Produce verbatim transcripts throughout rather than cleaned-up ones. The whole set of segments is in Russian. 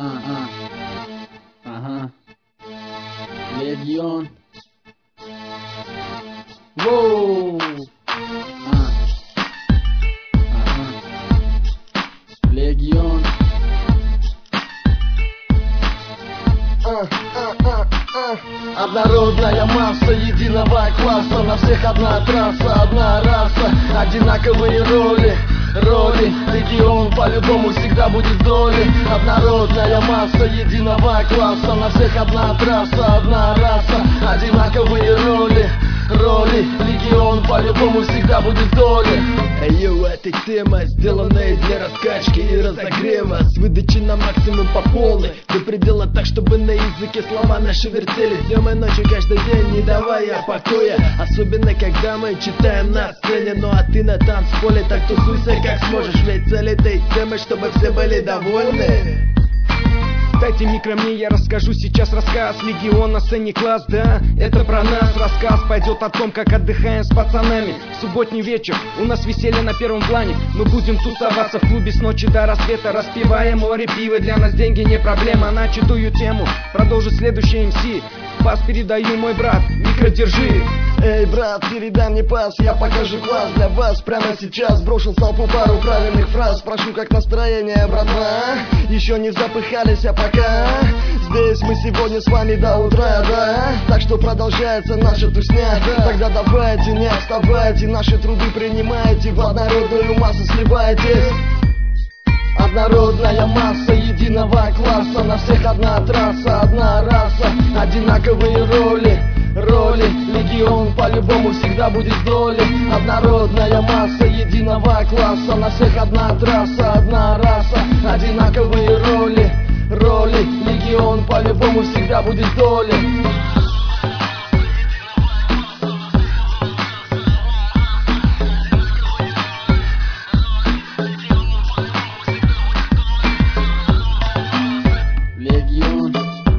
а, а. Ага. Легион. Воу. А. Ага. Легион. А, а, а, а. Однородная масса единого класса. На всех одна трасса, одна раса. Одинаковые роли, роли. Легион по-любому всегда будет в доле. Однородная масса единого класса. На всех одна трасса, одна раса. Одинаковые роли, роли. Легион по-любому всегда будет в доле. Йоу, эта тема сделанная для раскачки и разогрева, с выдачей на максимум по полной, до предела так, чтобы на языке слова наши вертелись днем и ночью каждый день, не давая покоя. Особенно когда мы читаем на сцене. Ну а ты на танцполе, так тусуйся как сможешь, ведь цель этой темы, чтобы все были довольны. Дайте микро мне, я расскажу сейчас рассказ. Легион на сцене класс, да, это про нас. Рассказ пойдет о том, как отдыхаем с пацанами. В субботний вечер у нас веселье на первом плане. Мы будем тусоваться в клубе с ночи до рассвета, распивая море пива. Для нас деньги не проблема. Начатую тему продолжит следующий эм си. Пас передаю, мой брат, микро держи. Эй, брат, передай мне пас, я покажу класс для вас прямо сейчас. Брошен в толпу пару правильных фраз. Спрошу, как настроение, братва? Еще не запыхались, а пока здесь мы сегодня с вами до утра, да? Так что продолжается наша тусня, да? Тогда давайте, не отставайте, наши труды принимайте, в однородную массу сливайтесь. Однородная масса единого класса. На всех одна трасса, одна раса. Одинаковые роли, роли. Легион по-любому всегда будет в доле. Однородная масса единого класса. На всех одна трасса, одна раса. Одинаковые роли, роли. Легион по-любому всегда будет в доле. Легион.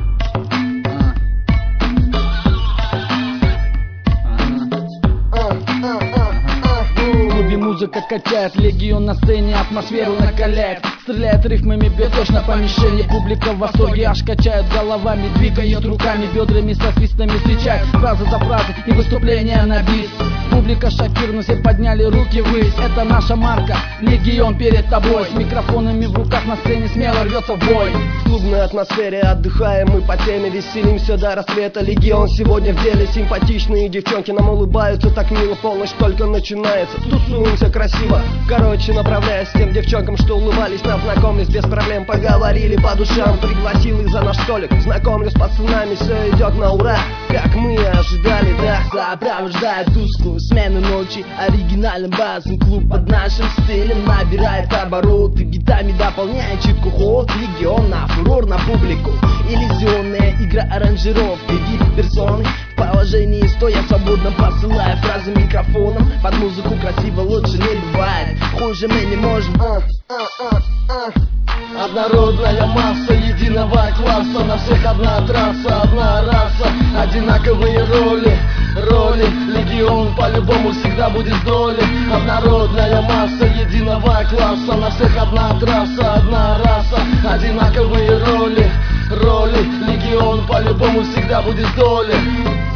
В клубе музыка качает, легион на сцене атмосферу накаляет. Стреляет рифмами, бьет точно по мишени. Публика в восторге, аж качают головами, двигает руками, бедрами со свистами встречает фразы за фразой и выступления на бис. Публика шокирована, все подняли руки ввысь. Это наша марка, легион перед тобой. С микрофонами в руках на сцене смело рвется в бой. В клубной атмосфере отдыхаем мы по теме, веселимся до рассвета. Легион сегодня в деле, симпатичные девчонки нам улыбаются. Так мило, полночь только начинается. Тусуемся красиво, короче, направляясь к тем девчонкам, что улыбались нам. Знакомились без проблем, поговорили по душам. Пригласил их за наш столик, знакомлю с пацанами. Все идет на ура, как мы и ожидали, да. Сопровождает тусклую смену ночи оригинальным басом. Клуб под нашим стилем набирает обороты, битами дополняет читку ход. Легион на фурор, на публику. Иллюзионная игра, аранжировка, вид персоны. В положении стоя свободно, посылая фразы микрофоном. Под музыку красиво лучше не бывает, хуже мы не можем. а, а, а, а. Однородная масса единого класса. На всех одна трасса, одна раса. Одинаковые роли, роли. Легион по-любому всегда будет в доле. Однородная масса единого класса. На всех одна трасса, одна раса. Одинаковые роли, роли. Легион по-любому всегда будет в доле.